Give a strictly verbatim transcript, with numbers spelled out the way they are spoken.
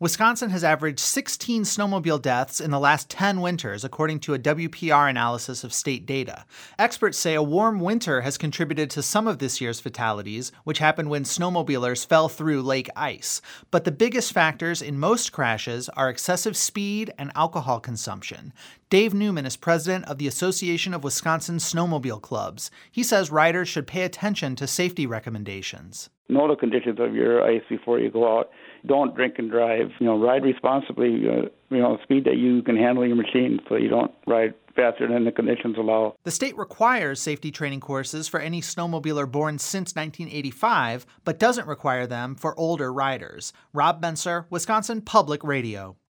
Wisconsin has averaged sixteen snowmobile deaths in the last ten winters, according to a W P R analysis of state data. Experts say a warm winter has contributed to some of this year's fatalities, which happened when snowmobilers fell through lake ice. But the biggest factors in most crashes are excessive speed and alcohol consumption. Dave Newman is president of the Association of Wisconsin Snowmobile Clubs. He says riders should pay attention to safety recommendations. Know the conditions of your ice before you go out. Don't drink and drive. You know, ride responsibly. Uh, you know, speed that you can handle your machine, so you don't ride faster than the conditions allow. The state requires safety training courses for any snowmobiler born since nineteen eighty-five, but doesn't require them for older riders. Rob Benser, Wisconsin Public Radio.